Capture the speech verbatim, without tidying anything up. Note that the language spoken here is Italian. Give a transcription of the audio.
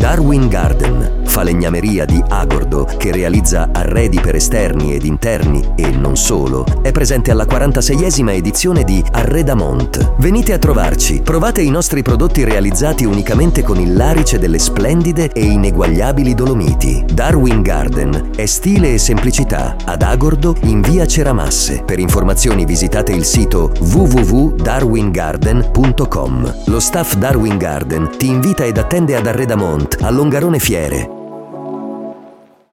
Darwin Garden, falegnameria di Agordo che realizza arredi per esterni ed interni e non solo, è presente alla quarantaseiesima edizione di Arredamont. Venite a trovarci, provate i nostri prodotti realizzati unicamente con il larice delle splendide e ineguagliabili Dolomiti. Darwin Garden è stile e semplicità ad Agordo in via Ceramasse. Per informazioni visitate il sito w w w punto darwin garden punto com. Lo staff Darwin Garden ti invita ed attende ad Arredamont a Longarone Fiere.